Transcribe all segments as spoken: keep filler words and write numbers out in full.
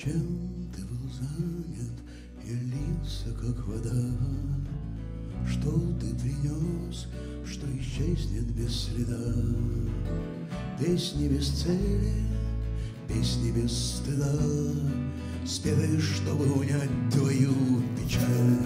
Чем ты был занят? Я лился, как вода. Что ты принес, что исчезнет без следа? Песни без цели, песни без стыда, спетые, чтобы унять твою печаль.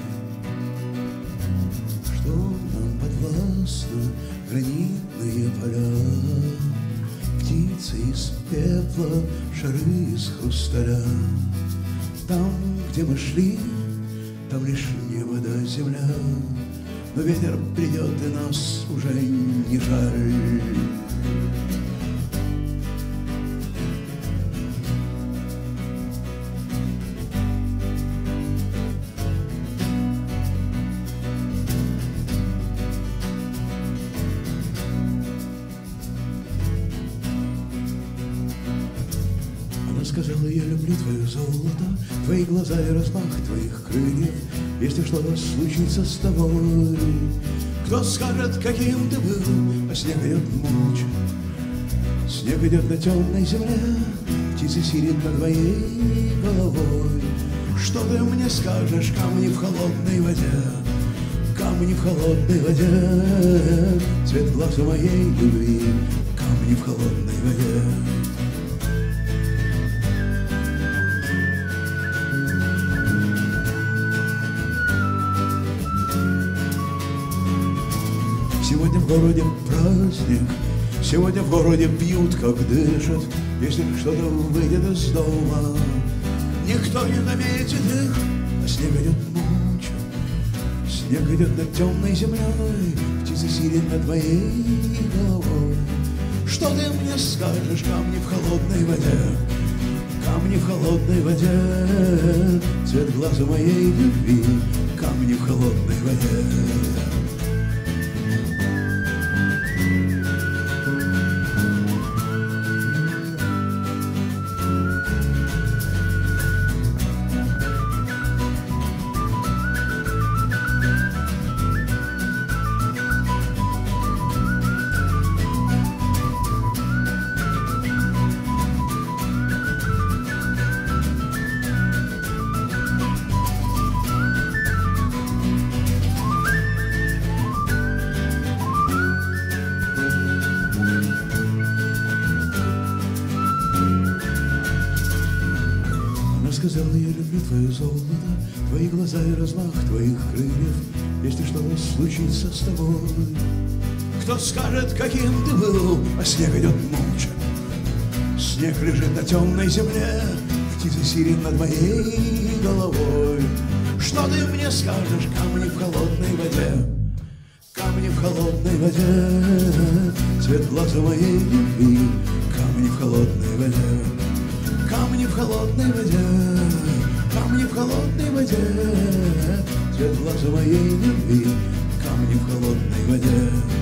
Что нам подвластно гранитные поля, птицы из пепла, шары из хрусталя. Там, где мы шли, там лишь небо да земля, но ветер придет, и нас уже не жаль. Она сказала: я люблю твое золото, твои глаза и размах твоих крыльев. Если что-то случится с тобой, кто скажет, каким ты был? А снег идет молча, снег идет на темной земле, птица сидит над твоей головой. Что ты мне скажешь? Камни в холодной воде, камни в холодной воде, цвет глаз у моей любви, камни в холодной воде. Сегодня в городе праздник, сегодня в городе пьют, как дышат. Если что-то выйдет из дома, никто не заметит их, а снег идет молча, снег идет над темной землей, птица сидит над твоей головой. Что ты мне скажешь? Камни в холодной воде, камни в холодной воде, цвет глаза моей любви, камни в холодной воде. Сказала: я люблю твое золото, твои глаза и размах твоих крыльев. Если что-то случится с тобой, кто скажет, каким ты был? А снег идет молча, снег лежит на темной земле, птица сидит над моей головой. Что ты мне скажешь? Камни в холодной воде, камни в холодной воде, цвет глаза моей любви, камни в холодной воде. Камни в холодной воде, камни в холодной воде, цвет глаза моей любви, камни в холодной воде.